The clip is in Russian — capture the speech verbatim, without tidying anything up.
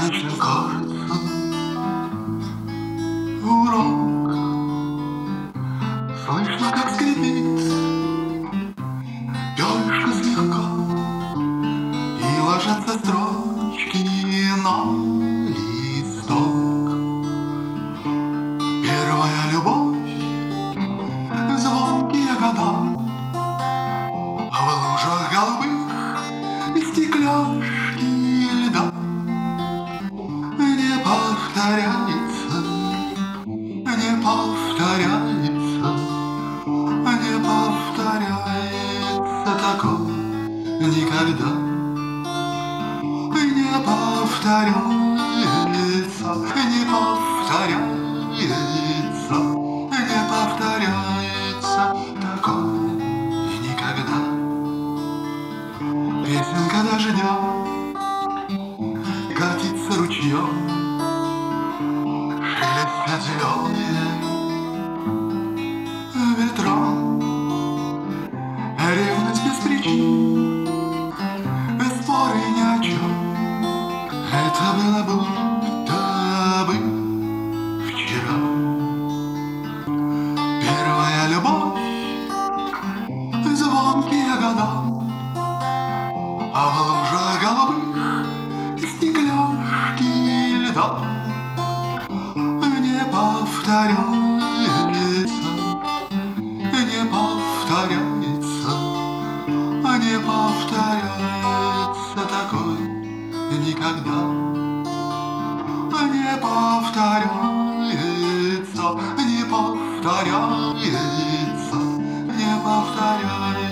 бесконечным кажется урок. Слышно, как скрипит перышко слегка, и ложатся строчки на листок. Первая любовь, звонкие года, а в лужах голубых и стекляшки льда. Не повторяется, не повторяется, не повторяется такое никогда. Не повторяется, не повторяется, не повторяется такое никогда. Песенка дождя катится ручьем, шелестят зеленые ветра. Ревность без причин, без спора и ни о чем. Это было будто бы вчера. Первая любовь, звонкие года, а в лужах голубых стекляшки льда. Не повторяется, не повторяется, не повторяется такое никогда. Не повторяется, не повторяется, не повторяется.